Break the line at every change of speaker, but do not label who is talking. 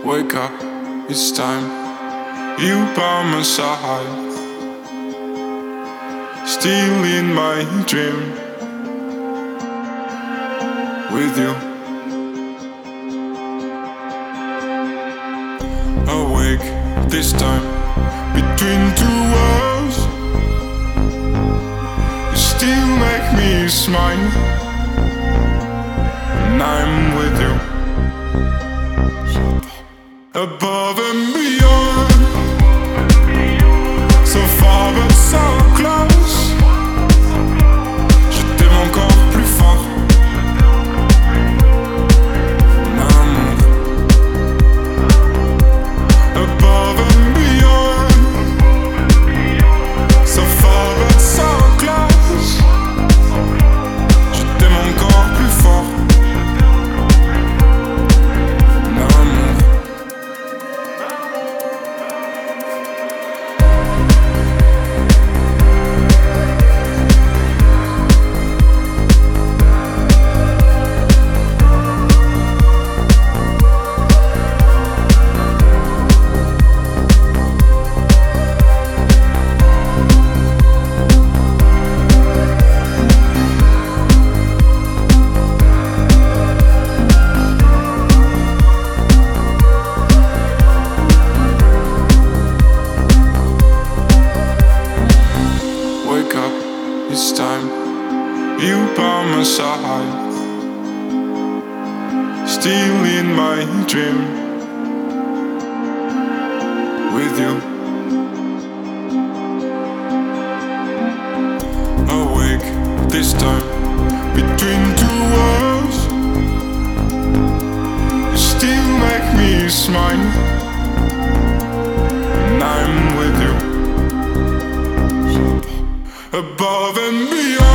Wake up, it's time. You by my side, still in my dream. With you, awake this time. Between two worlds, you still make me smile. And I'm with you, above and beyond, so far but so close. Je t'aime encore plus fort, mon amour. Above and beyond, so far but so close. Je t'aime encore plus fort, mon amour. Wake up, it's time. You by my side, still in my dream. With you, awake this time. Between two worlds, you still make me smile. And I'm with you, above and beyond.